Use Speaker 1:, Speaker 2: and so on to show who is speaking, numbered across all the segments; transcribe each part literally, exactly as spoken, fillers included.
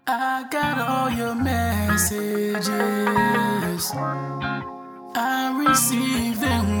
Speaker 1: I got all your messages. I received them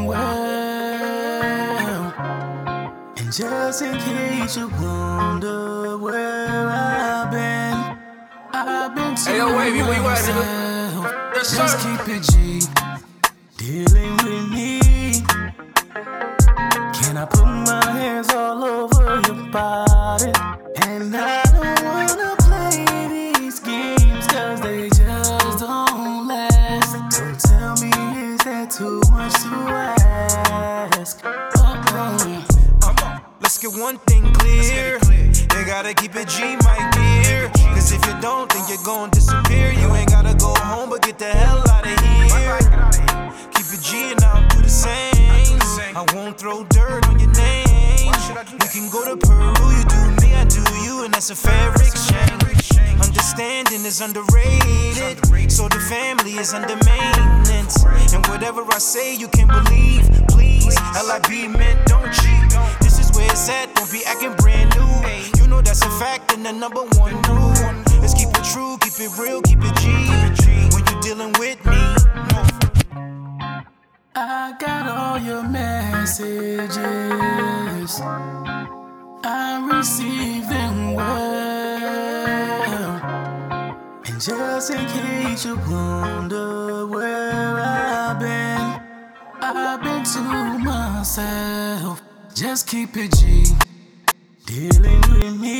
Speaker 1: well. And just in case you wonder where I've been, I've been to
Speaker 2: Hey, yo, Wavy, where you at,
Speaker 1: myself.
Speaker 2: nigga? Yes,
Speaker 1: Just
Speaker 2: sir.
Speaker 1: keep it G. Dealing with me. Can I put my hands all over your body? And I don't wanna play these games, cause they just don't last. So tell me, is that too much to ask? Uh-uh.
Speaker 3: Let's get one thing clear. You gotta keep it G, my dear. Cause if you don't, then you're gonna disappear. You ain't gotta go home, but get the hell out of here. Keep it G and I'll do the same. I won't throw dirt on your name. We can go to Peru, you do me, I do you, and that's a fair exchange. Understanding is underrated, so the family is under maintenance. And whatever I say, you can believe. Please, L I B meant don't cheat. This is where it's at, don't be acting brand new. You know that's a fact and the number one rule. Let's keep it true, keep it real, keep it G. When you dealing with me,
Speaker 1: I got all your messages. I received them well. And just in case you wonder where I've been, I've been to myself. Just keep it G. Dealing with me.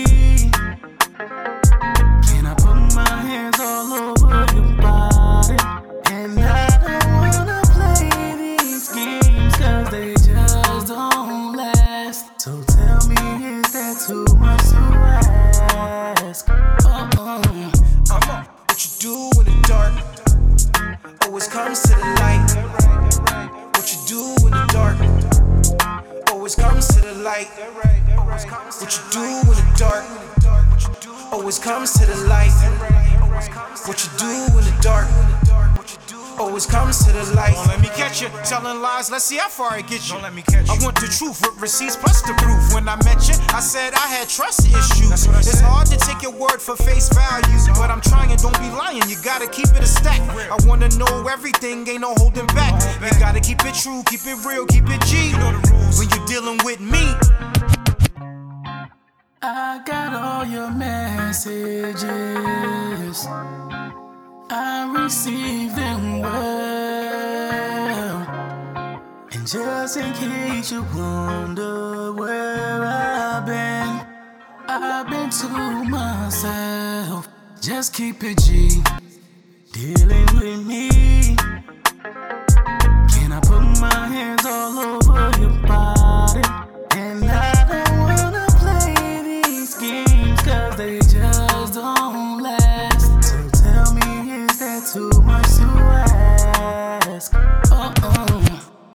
Speaker 1: Can I put my hands all over your body? And I don't wanna play these games, cause they just don't last. So tell me, is that too much to ask? Uh-uh.
Speaker 3: what you do in the dark always comes to the light. What you do in the dark always comes to the light. What you do in the dark always comes to the light. What you do in the dark always comes to the light. Don't let me catch you telling lies, let's see how far I get you. Don't let me catch you. I want the truth with receipts plus the proof. When I met you, I said I had trust issues. That's what I it's said. Hard to take your word for face value, but I'm trying, don't be lying, you gotta keep it a stack. I wanna know everything, ain't no holding back. You gotta keep it true, keep it real, keep it G. You know the rules when you're dealing with me.
Speaker 1: I got all your messages. I received them well. And just in case you wonder where I've been, I've been to myself. Just keep it G. Dealing with me.